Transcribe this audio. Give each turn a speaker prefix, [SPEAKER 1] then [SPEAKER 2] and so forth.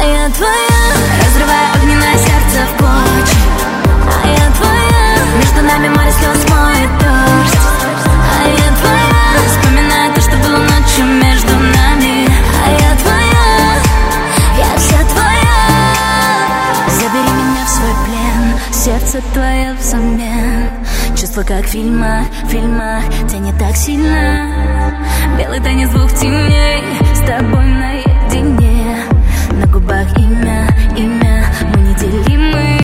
[SPEAKER 1] А я твоя, разрывая огненное сердце в клочья. А я твоя, между нами море слез моет дождь. А я твоя, вспоминаю то, что было ночью между нами. А я твоя, я вся твоя. Забери меня в свой плен, сердце твое взамен. Чувство как в фильмах, тянет так сильно. Белый танец